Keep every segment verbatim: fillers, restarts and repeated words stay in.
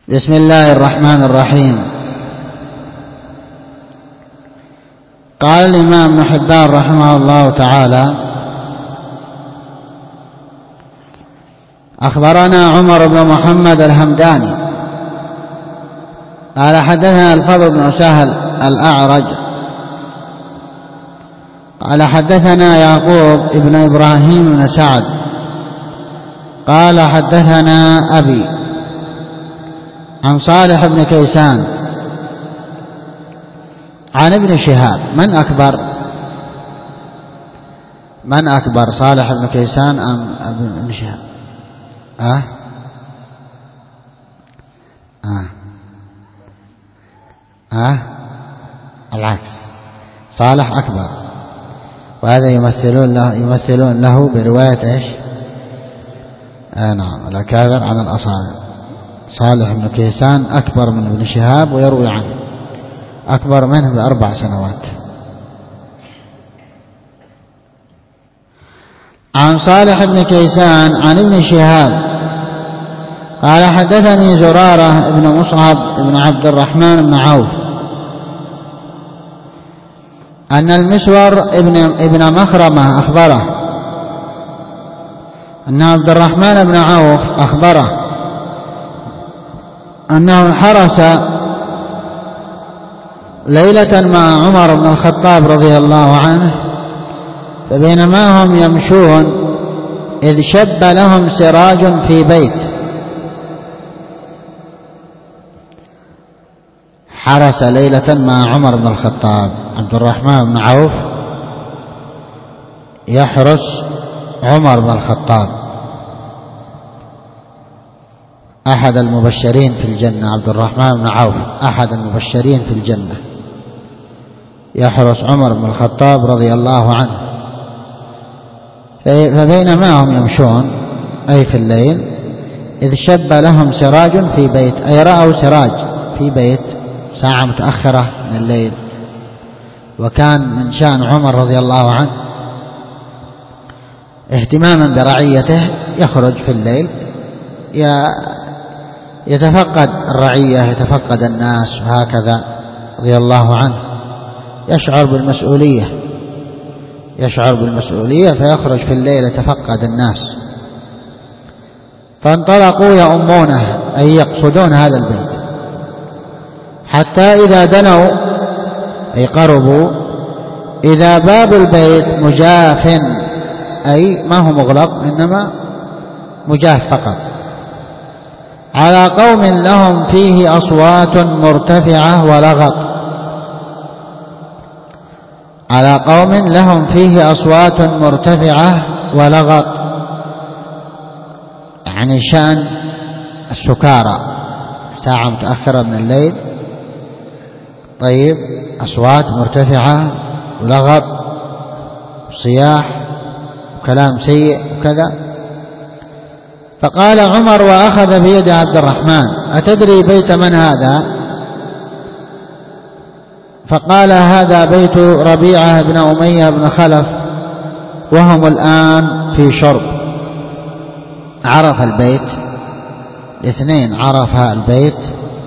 بسم الله الرحمن الرحيم. قال الإمام ابن حبان رحمه الله تعالى: أخبرنا عمر بن محمد الهمداني قال حدثنا الفضل بن سهل الأعرج قال حدثنا يعقوب ابن إبراهيم بن سعد قال حدثنا أبي عن صالح بن كيسان عن ابن شهاب. من أكبر من أكبر صالح بن كيسان أم ابن شهاب؟ أه أه أه العكس، صالح أكبر، وهذا يمثلون له يمثلون له برواية إيش؟ آه نعم، الأكابر على الأصابع. صالح بن كيسان أكبر من ابن شهاب ويروي عنه، أكبر منه بأربع سنوات. عن صالح بن كيسان عن ابن شهاب قال حدثني زرارة بن مصعب بن عبد الرحمن بن عوف أن المسور ابن, ابن مخرمة أخبره أن عبد الرحمن بن عوف أخبره أنه حرس ليلة مع عمر بن الخطاب رضي الله عنه، فبينما هم يمشون إذ شب لهم سراج في بيت. حرس ليلة مع عمر بن الخطاب، عبد الرحمن بن عوف يحرس عمر بن الخطاب أحد المبشرين في الجنة. عبد الرحمن بن عوف أحد المبشرين في الجنة، يحرس عمر بن الخطاب رضي الله عنه. فبينما هم يمشون أي في الليل إذ شب لهم سراج في بيت، أي رأوا سراج في بيت ساعة متأخرة من الليل. وكان من شأن عمر رضي الله عنه اهتماما برعيته، يخرج في الليل يتفقد الرعية، يتفقد الناس، وهكذا رضي الله عنه يشعر بالمسؤولية يشعر بالمسؤولية فيخرج في الليل يتفقد الناس. فانطلقوا يؤمونه أي يقصدون هذا البيت، حتى إذا دنوا أي قربوا إذا باب البيت مجاف، أي ما هو مغلق إنما مجاف فقط، على قوم لهم فيه أصوات مرتفعة ولغط على قوم لهم فيه أصوات مرتفعة ولغط يعني شأن السكارى، ساعة متأخرة من الليل، طيب أصوات مرتفعة ولغط صياح وكلام سيء وكذا. فقال عمر وأخذ بيد عبد الرحمن: أتدري بيت من هذا؟ فقال: هذا بيت ربيعة بن أمية بن خلف، وهم الآن في شرب. عرف البيت، الاثنين عرف البيت،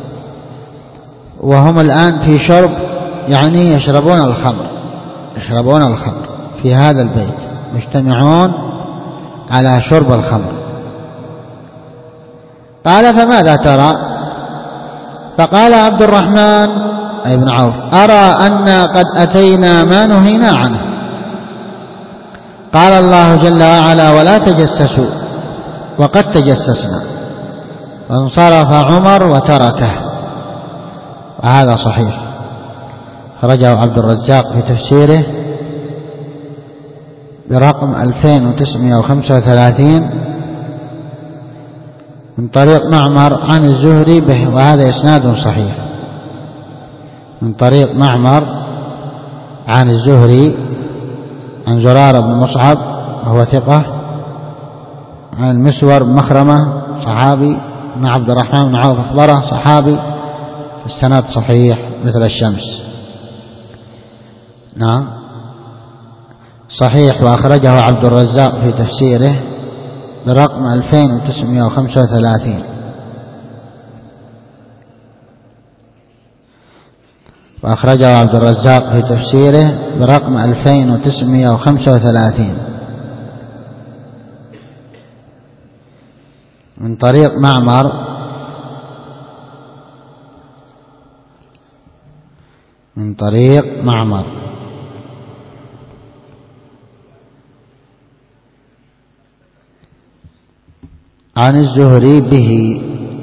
وهم الآن في شرب يعني يشربون الخمر يشربون الخمر في هذا البيت، مجتمعون على شرب الخمر. قال: فماذا ترى؟ فقال عبد الرحمن أي بن عوف: أرى أن قد أتينا ما نهينا عنه. قال الله جل وعلا: ولا تجسسوا، وقد تجسسنا. فانصرف عمر وتركه، وهذا صحيح، خرجه عبد الرزاق في تفسيره برقم ألفين وتسعمائة وخمسة وثلاثين من طريق معمر عن الزهري به، وهذا إسناد صحيح، من طريق معمر عن الزهري عن زرارة بن مصعب وهو ثقة، عن المسور بن مخرمة صحابي، مع عبد الرحمن بن عوف أخبره صحابي، السند صحيح مثل الشمس. نعم صحيح، وأخرجه عبد الرزاق في تفسيره برقم ألفين وتسعمائة وخمسة وثلاثين. وأخرجه عبد الرزاق في تفسيره برقم ألفين وتسعمائة وخمسة وثلاثين من طريق معمر من طريق معمر عن الزهري به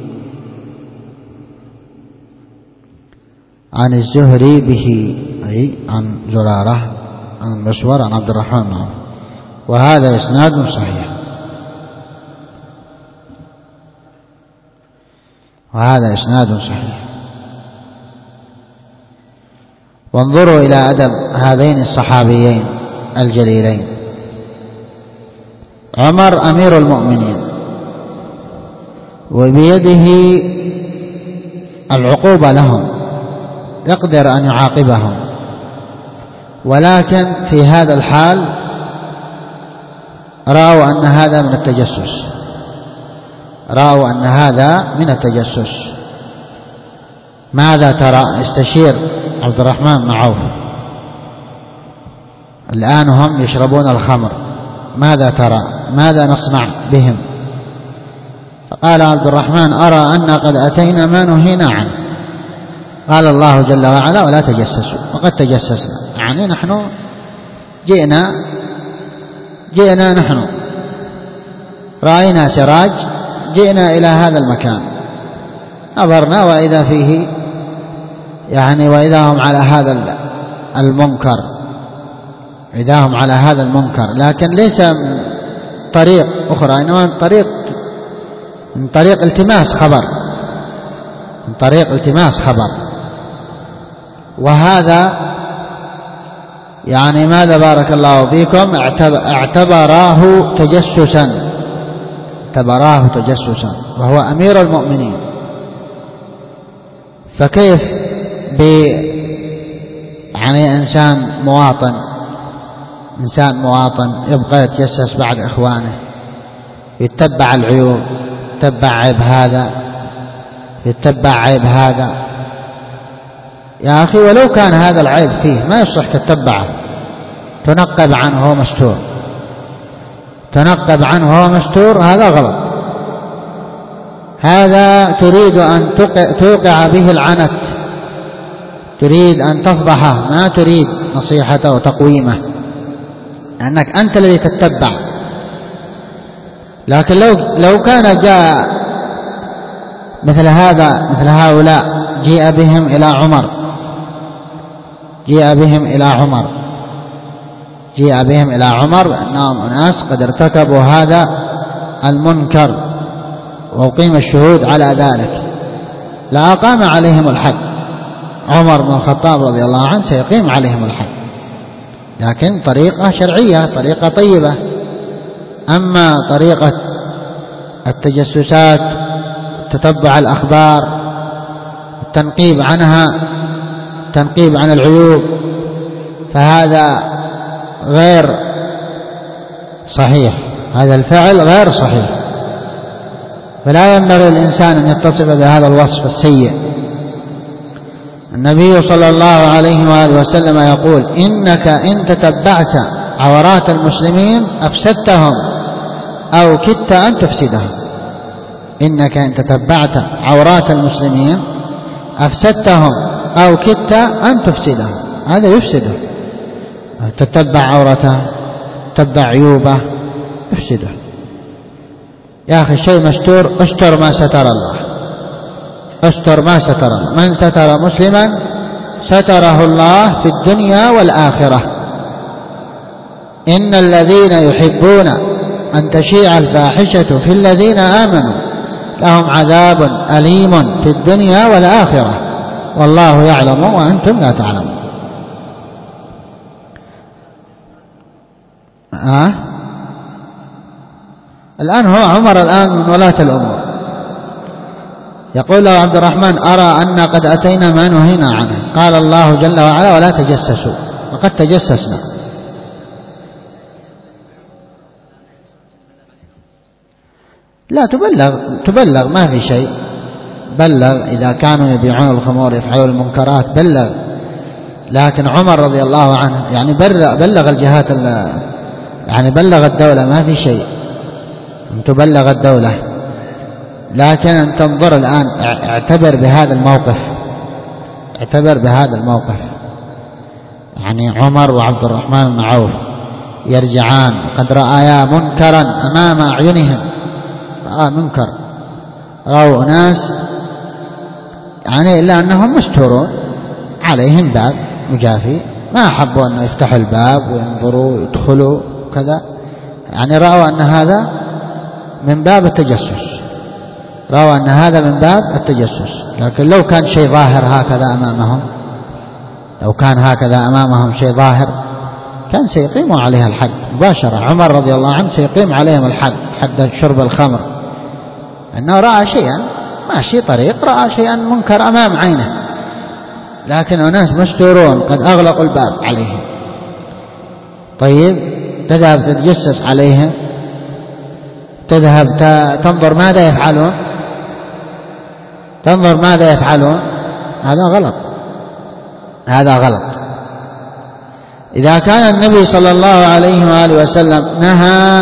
عن الزهري به أي عن زرارة عن المسور عن عبد الرحمن بن عوف، وهذا إسناد صحيح وهذا إسناد صحيح. وانظروا إلى أدب هذين الصحابيين الجليلين. عمر أمير المؤمنين وبيده العقوبة لهم، يقدر أن يعاقبهم، ولكن في هذا الحال رأوا أن هذا من التجسس رأوا أن هذا من التجسس. ماذا ترى؟ استشير عبد الرحمن بن عوف. الآن هم يشربون الخمر، ماذا ترى؟ ماذا نصنع بهم؟ فقال عبد الرحمن: أرى أن قد أتينا ما نهينا عنه. قال الله جل وعلا: ولا تجسسوا، وقد تجسسنا، يعني نحن جئنا جئنا نحن رأينا سراج، جئنا إلى هذا المكان، نظرنا وإذا فيه يعني وإذا هم على هذا المنكر إذا هم على هذا المنكر لكن ليس من طريق أخرى، إنما من طريق من طريق التماس خبر من طريق التماس خبر وهذا يعني ماذا بارك الله فيكم اعتبراه تجسسا اعتبراه تجسسا وهو أمير المؤمنين. فكيف ب يعني إنسان مواطن إنسان مواطن يبقى يتجسس بعد إخوانه، يتبع العيوب، يتبع عيب هذا، يتبع عيب هذا. يا أخي ولو كان هذا العيب فيه ما يصح تتبعه، تنقب عنه وهو مستور تنقب عنه وهو مستور هذا غلط. هذا تريد أن توقع به العنت، تريد أن تفضحه، ما تريد نصيحته وتقويمه، لأنك أنت الذي تتبع. لكن لو لو كان جاء مثل هذا مثل هؤلاء جيء بهم إلى عمر جيء بهم إلى عمر جيء بهم إلى عمر أنهم أناس قد ارتكبوا هذا المنكر وقيم الشهود على ذلك، لأقام عليهم الحد. عمر بن الخطاب رضي الله عنه سيقيم عليهم الحد، لكن طريقة شرعية، طريقة طيبة. أما طريقة التجسسات، تتبع الأخبار، التنقيب عنها، التنقيب عن العيوب، فهذا غير صحيح، هذا الفعل غير صحيح. فلا ينبغي الإنسان أن يتصف بهذا الوصف السيء. النبي صلى الله عليه وآله وسلم يقول: إنك إن تتبعت عورات المسلمين أفسدتهم أو كدت أن تفسدهم. إنك إن تتبعت عورات المسلمين أفسدتهم أو كدت أن تفسدهم. هذا يفسده، تتبع عورته، تتبع عيوبه، يفسده. يا أخي الشيء مستور، استر ما ستر الله، استر ما ستر الله. من ستر مسلما ستره الله في الدنيا والآخرة. إن الذين يحبون أن تشيع الفاحشة في الذين آمنوا لهم عذاب أليم في الدنيا والآخرة والله يعلم وأنتم لا تعلمون. آه؟ الآن هو عمر الآن من ولاة الأمور، يقول له عبد الرحمن: أرى أن قد أتينا ما نهينا عنه. قال الله جل وعلا: ولا تجسسوا، وقد تجسسنا. لا تبلغ تبلغ ما في شيء، بلغ. إذا كانوا يبيعون الخمور يفعلون المنكرات بلغ، لكن عمر رضي الله عنه يعني بلغ الجهات، يعني بلغ الدولة، ما في شيء أن تبلغ الدولة، لكن أن تنظر الآن، اعتبر بهذا الموقف، اعتبر بهذا الموقف. يعني عمر وعبد الرحمن بن عوف يرجعان قد رأيا منكرا أمام أعينهم، رأى منكر، رأوا ناس يعني إلا أنهم مستورون عليهم باب مجافي، ما أحبوا أن يفتحوا الباب وينظروا ويدخلوا كذا، يعني رأوا أن هذا من باب التجسس، رأوا أن هذا من باب التجسس. لكن لو كان شيء ظاهر هكذا أمامهم، لو كان هكذا أمامهم شيء ظاهر كان سيقيموا عليها الحد مباشرة. عمر رضي الله عنه سيقيم عليهم الحد، حد شرب الخمر، أنه رأى شيئا ماشي طريق، رأى شيئا منكر أمام عينه، لكن أناس مستورون قد أغلقوا الباب عليهم. طيب تذهب تتجسس عليهم، تذهب تنظر ماذا يفعلون، تنظر ماذا يفعلون، هذا غلط، هذا غلط. إذا كان النبي صلى الله عليه وآله وسلم نهى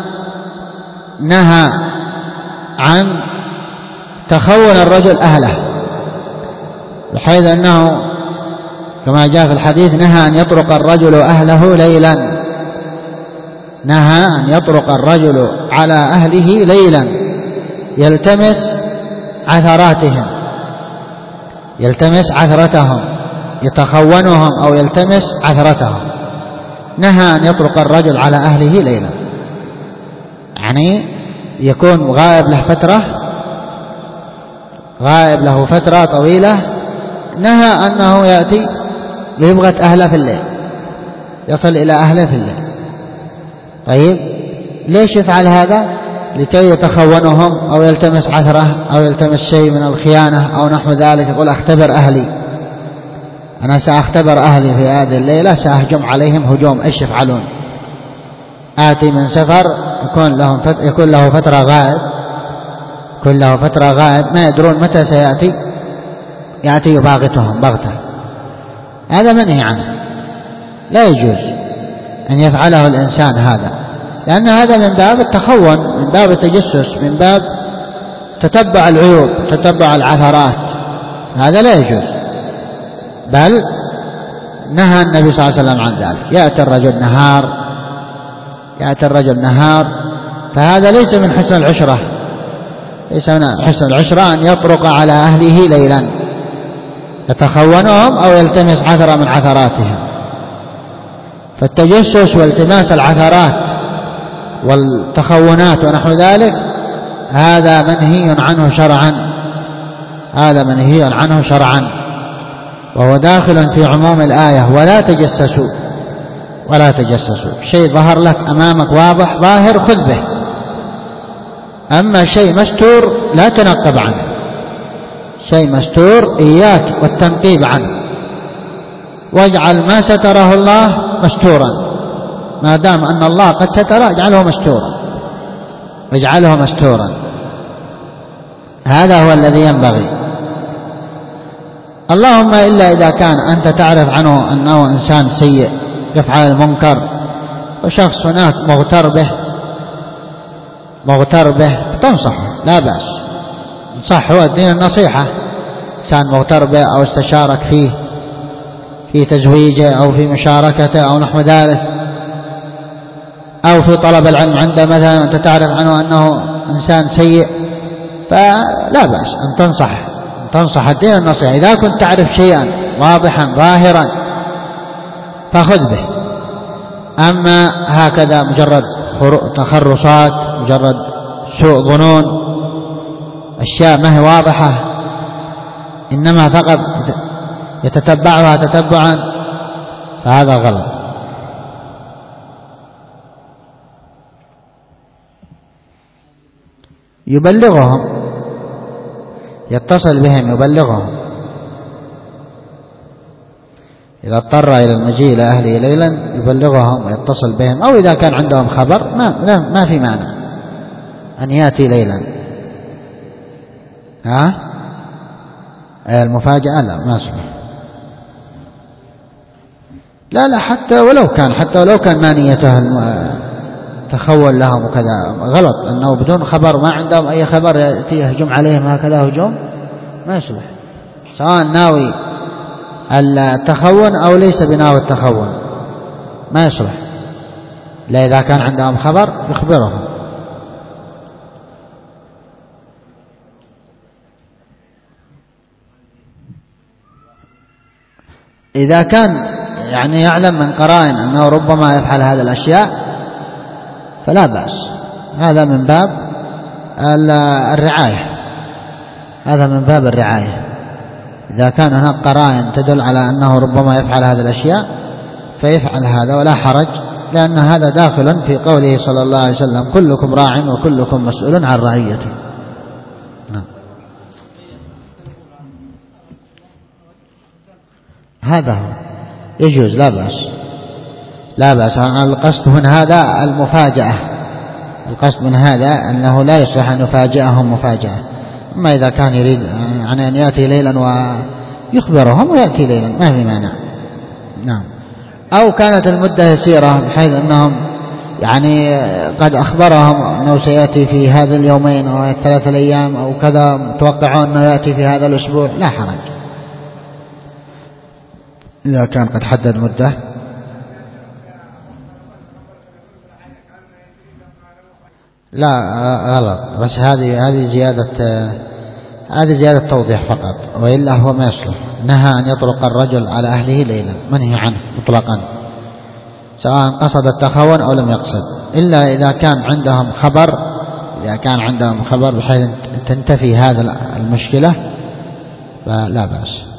نهى عن تخون الرجل أهله، بحيث أنه كما جاء في الحديث نهى أن يطرق الرجل أهله ليلا، نهى أن يطرق الرجل على أهله ليلا يلتمس عثراتهم، يلتمس عثرتهم، يتخونهم أو يلتمس عثرتهم. نهى أن يطرق الرجل على أهله ليلا، يعني يكون غائب له فترة، غائب له فترة طويلة، نهى أنه يأتي ليبغت أهله في الليل، يصل إلى أهله في الليل. طيب ليش يفعل هذا؟ لكي يتخونهم أو يلتمس عثرة أو يلتمس شيء من الخيانة أو نحو ذلك، يقول أختبر أهلي، أنا سأختبر أهلي في هذه الليلة، سأهجم عليهم هجوم، إيش يفعلون؟ آتي من سفر، يكون لهم فت... يكون له فترة غائب، يكون له فترة غائب، ما يدرون متى سيأتي، يأتي يباغتهم بغتة، هذا منهي عنه، لا يجوز أن يفعله الإنسان هذا، لأن هذا من باب التخون، من باب التجسس، من باب تتبع العيوب، تتبع العثرات، هذا لا يجوز. بل نهى النبي صلى الله عليه وسلم عن ذلك. يأتي الرجل نهار، يأتي الرجل نهار، فهذا ليس من حسن العشرة، ليس من حسن العشرة أن يطرق على أهله ليلا يتخونهم أو يلتمس عثرة من عثراتهم. فالتجسس والتماس العثرات والتخونات ونحو ذلك هذا منهي عنه شرعا، هذا منهي عنه شرعا، وهو داخل في عموم الآية ولا تجسسوا، ولا تجسسوا. شيء ظهر لك أمامك واضح ظاهر خذ به، أما شيء مستور لا تنقب عنه، شيء مستور إياك والتنقيب عنه، واجعل ما ستره الله مستورا، ما دام أن الله قد ستره اجعله مستورا، اجعله مستورا، هذا هو الذي ينبغي. اللهم إلا إذا كان أنت تعرف عنه أنه إنسان سيء يفعل المنكر وشخص هناك مغتر به، مغتر به تنصحه، لا بأس، انصحه، الدين النصيحة. إنسان مغتر به أو استشارك فيه في تزويجه أو في مشاركته أو نحو ذلك، أو في طلب العلم عنده مثلا أنت تعرف عنه أنه إنسان سيء، فلا بأس أن تنصح، تنصح، الدين النصيحة. إذا كنت تعرف شيئا واضحا ظاهرا فخذ به، أما هكذا مجرد تخرصات، مجرد سوء ظنون، أشياء ما هي واضحة إنما فقط يتتبعها تتبعا، فهذا غلط. يبلغهم، يتصل بهم، يبلغهم إذا اضطر إلى المجيء إلى أهله ليلا يبلغهم ويتصل بهم، أو إذا كان عندهم خبر ما, ما في مانع أن يأتي ليلا. ها المفاجأة لا ما صح. لا لا حتى ولو كان حتى ولو كان ما نيته تخول لهم وكذا غلط، أنه بدون خبر ما عندهم أي خبر يأتي يهجم عليهم هكذا هجوم ما يصلح، سواء ناوي التخون أو ليس بناوي التخون ما يصلح، لا إذا كان عندهم خبر يخبرهم. إذا كان يعني يعلم من قرائن أنه ربما يفعل هذه الأشياء فلا بأس، هذا من باب الرعاية، هذا من باب الرعاية. إذا كان هناك قرائن تدل على أنه ربما يفعل هذه الأشياء فيفعل هذا ولا حرج، لأن هذا داخل في قوله صلى الله عليه وسلم كلكم راع وكلكم مسؤول عن رعيته. نعم. هذا هو يجوز لا بأس، لا بأس. القصد من هذا المفاجأة، القصد من هذا أنه لا يصلح أن يفاجئهم مفاجأة، أما إذا كان يريد يعني أن يأتي ليلا ويخبرهم ويأتي ليلا ما في مانع. نعم. أو كانت المدة يسيرة بحيث أنهم يعني قد أخبرهم أنه سيأتي في هذا اليومين أو الثلاثة الأيام أو كذا، متوقعون أنه يأتي في هذا الأسبوع لا حرج إذا كان قد حدد مدة. لا غلط، بس هذه هذه زيادة هذه زيادة توضيح فقط، وإلا هو ما يصلح. نهى أن يطلق الرجل على أهله ليلا، منهي عنه مطلقا سواء قصد التخون أو لم يقصد، إلا إذا كان عندهم خبر، إذا كان عندهم خبر بحيث تنتفي هذا المشكلة فلا بأس.